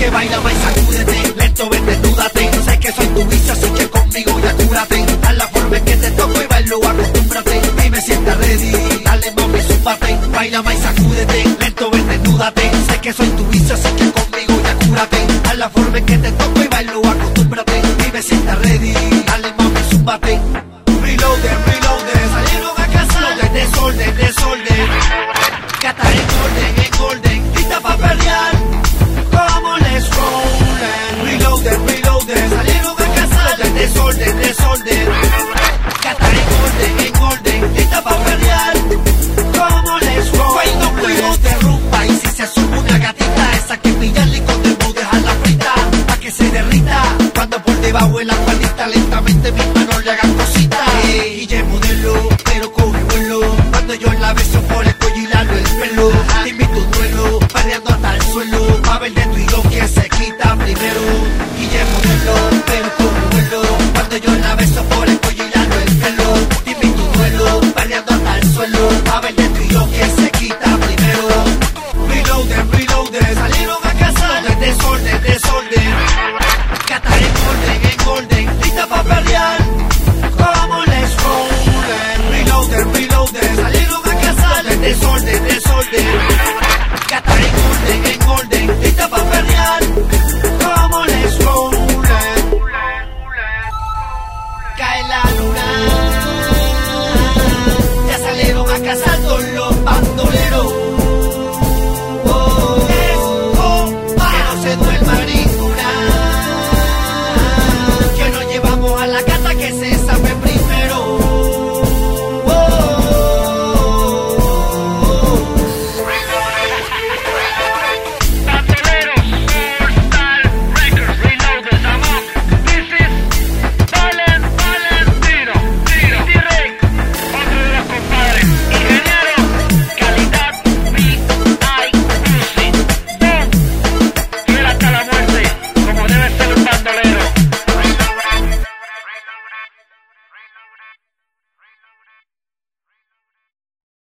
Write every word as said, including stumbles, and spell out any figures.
que baila más y sacúdete, lento ven, desnúdate. Sé que soy tu vicio, así que conmigo ya cúrate. A la forma en que te toco y bailo, acostúmbrate. Y me sienta ready, dale mami, súbate. Baila más y sacúdete, lento ven, desnúdate. Sé que soy tu vicio, así que conmigo ya cúrate. A la forma en que te toco y bailo, acostúmbrate. Y me sienta ready, dale mami, súbate.